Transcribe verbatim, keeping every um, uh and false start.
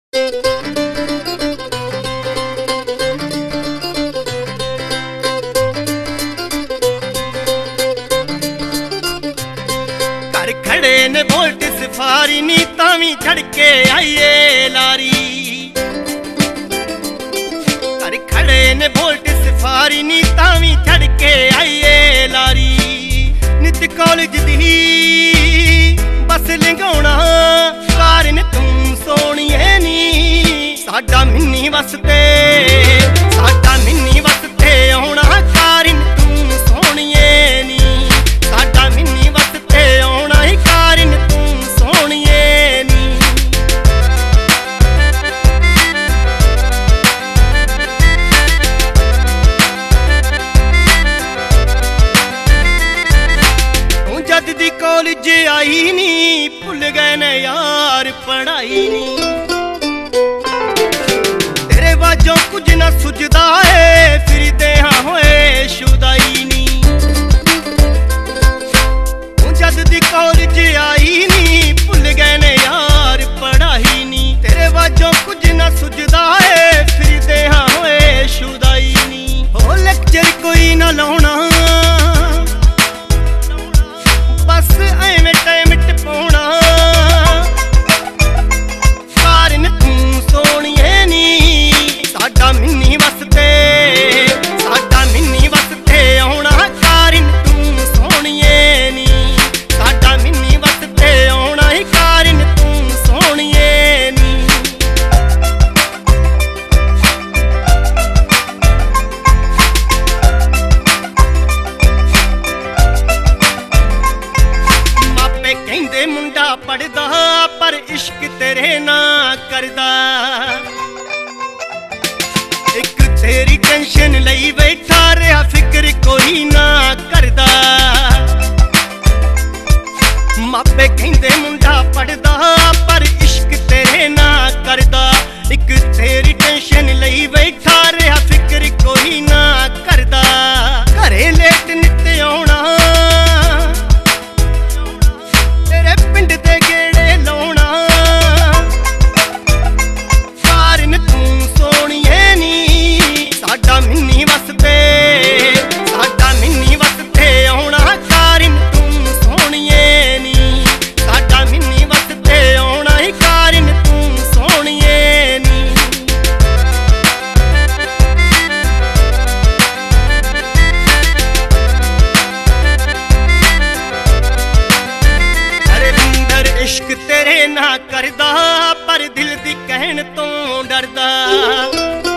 घर खड़े ने बोल्ट सफारी नी तावी झड़के आइए लारी। घर खड़े ने बोल्ट सफारी नी तावी झड़के आइए लारी। नित कॉलेज दी बस लंघाउणा कारण तू सोहणीए नी। साडा मिन्नी वसते साडा मिन्नी वसते आउणा कारण तू सोहणीए नी। साडा मिन्नी वसते आउणा ही कारण तू सोहणीए नी। तू जद दी कॉलेज आई नी भुल गए ने यार पढ़ाई नी। तेरे वाजों कुछ ना सुझदा है फिरदे हाँ होए शुदाई नी। तू जद दी कॉलेज आई नी भुल गए ने यार पढ़ाई नी। तेरे वाजों कुछ ना सुझदा है फिरदे हाँ होए शुदाई नी। हो लेक्चर कोई ना लाउणा बस एवें टाइम टपाउणा कारण तू सोहणीए नी। साडा मिन्नी वसते साडा मिन्नी वसते आउणा कारण तू सोहणीए नी। साडा मिन्नी वसते आउणा ही कारण तू सोहणीए नी। मापे कहंदे मुंडा पढ़दा पर इश्क तेरे ना करदा। एक तेरी टेंशन लई बैठा रहा फिक्र कोई ना करदा। मापे कहंदे मुंडा पढ़दा पर इश्क तेरे ना करदा। एक तेरी टेंशन लई बैठा रहा फिक्र कोई ना करदा। घरे लेट नित आउणा तेरे पिंड दे गेड़े लाउणा कारण तू सोहणीए नी। साडा मिन्नी वसते साडा मिन्नी वसते आउणा कारण तू सोहणीए नी। साडा मिन्नी वसते आउणा ही कारण तू सोहणीए नी। अरे विंदर इश्क तेरे ना करदा पर दिल दी कहण तो डरदा।